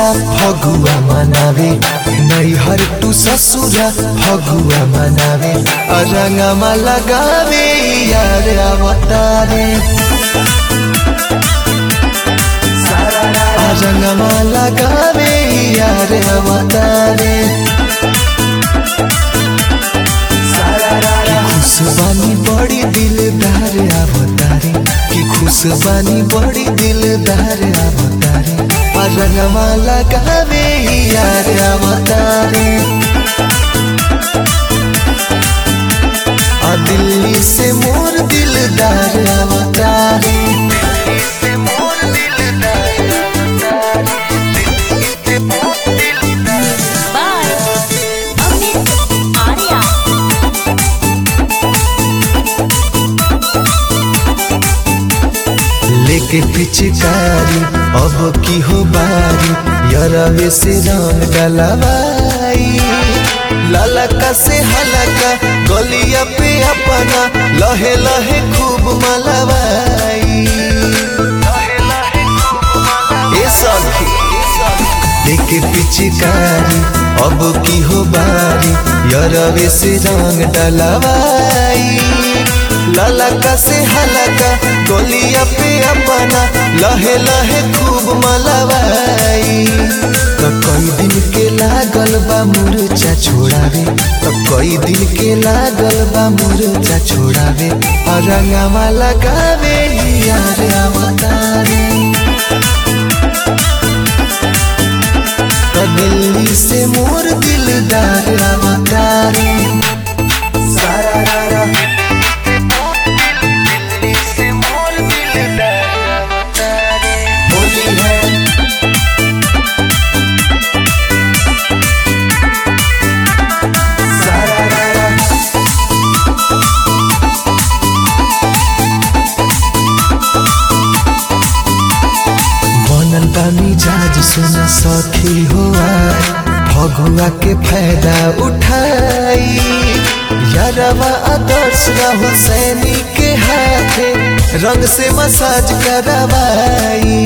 ससुरा फगुआ मनावे नैहर तू ससुरा फगुआ मनावे रंगमा लगावे यार अवतारे रंगमा लगावे यार अवतारे खुशबानी बड़ी दिलदार अवतारे कि खुशबानी बड़ी दिलदार अवतारे रंगमा लगावे यार अवतारे दिल्ली से मोर दिलदार अवतारे लेके पिचकारी अब की हो बारी यरवे से रंग डलवाई ललका से हलका गलिया पे अपना लहे लहे खूब मलवाई ए सखी लेके पिचकारी अब की हो बारी यरवे से रंग डलवाई ललका से हलका गोलिया पे अपना लहे लहे खूब मलवाई तो कई दिन के लागल बा मुरचा छोड़ावे तो कई दिन के लागल बा मुरचा छोड़ावे रंगवा लगावे यार अवतारे तो दिल्ली से मोर दिलदार अवतारे सारा मिजाज सुना सखी हो फगुआ के फायदा उठाई यारवा आदर्श राहुल सैनी के हाथे रंग से मसाज करवाई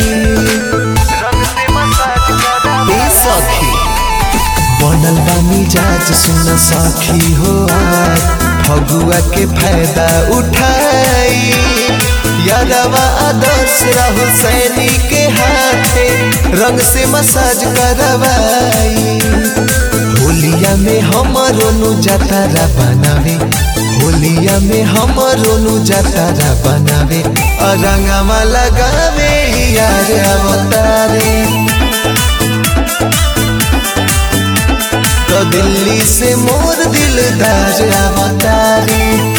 सखी बनल बा मिजाज सुना सखी हो फगुआ के फायदा उठाई यादवा आदर्श राहुल सैनी के हाथे रंग से मसाज करवाई होलिया में हमरो नु जतारा बनावे होलिया में हमरो नु जतारा बनावे रंगवा लगावे यार अवतारे तो दिल्ली से मोर दिलदार अवतारे।